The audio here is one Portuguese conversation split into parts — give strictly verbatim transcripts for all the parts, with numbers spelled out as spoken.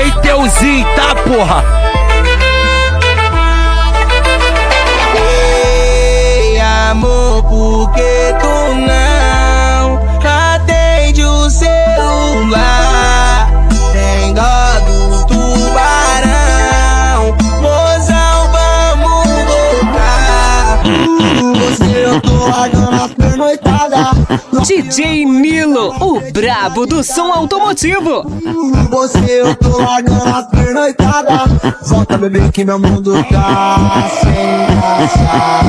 J Teuzinho, tá, porra? Ei, amor, por que tu não atende o celular? Tem dó do tubarão, mozão, vamos voltar. Você eu tô largando as pernoitadas. D J Nilo, o brabo do som automotivo. Você eu tô largando as pernoitadas. Volta, bebê, que meu mundo tá sem graça.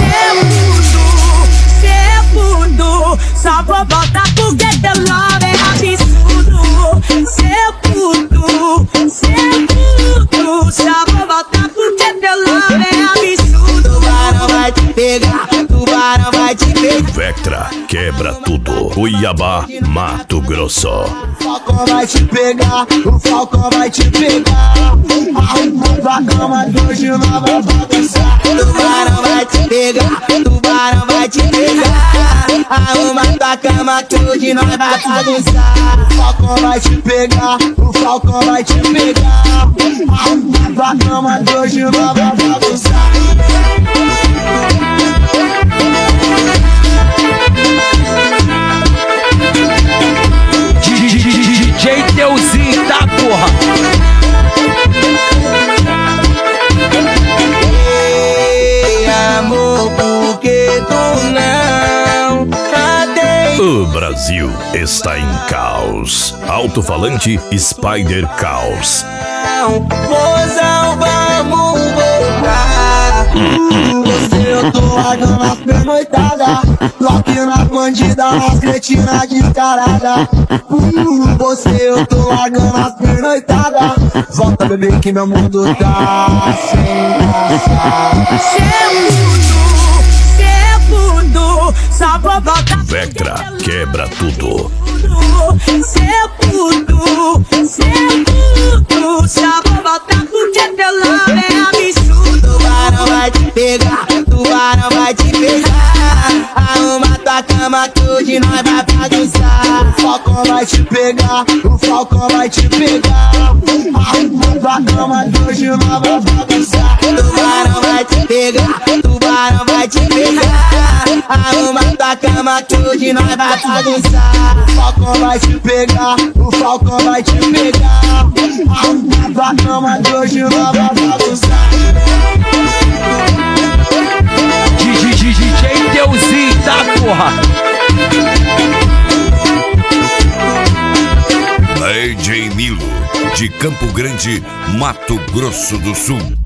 Cê é fundo, só vou voltar porque teu love é absurdo. Cê é fundo, cê é fundo, só vou voltar porque teu love é absurdo. Tubarão vai te pegar, tubarão vai te pegar. Vectra quebra tudo. Cuiabá, Mato Grosso. O Falcão vai te pegar, o Falcão vai te pegar. Arrumando a cama de hoje nós vai bagunçar. Tubarão vai te pegar, tubarão vai te pegar. Arruma tua cama que hoje nós vai bagunçar. O Falcão vai te pegar, o Falcão vai te pegar. Arrumando a cama de hoje nós vai bagunçar. J Teuzinho, tá, porra? Ei, amor, por que tu não atende? O Brasil está em caos. Alto-falante Spider Caos. Mozão, vamos voltar. Você eu tô largando as pernoitadas. Lock na bandida, as cretinas descarada. Você eu tô largando as pernoitadas. Volta, bebê, que meu mundo tá sem graça. Cê é fundo, cê é fundo, só vou voltar. Vectra quebra tudo. Cê é fundo, cê é fundo, só vou voltar porque teu love é absurdo. Tubarão vai te pegar, tubarão vai te pegar. Arruma tua cama que hoje nós vai bagunçar. O Falcão vai te pegar, o Falcão vai te pegar. Arruma tua cama que hoje nós vai bagunçar. Tubarão vai te pegar, tubarão vai te pegar. Arruma tua cama que hoje nós vai bagunçar. O Falcão vai te pegar, o Falcão vai te pegar. Arruma tua cama que hoje nós vai bagunçar. D J Teuzinho, tá, porra? D J Nilo, de Campo Grande, Mato Grosso do Sul.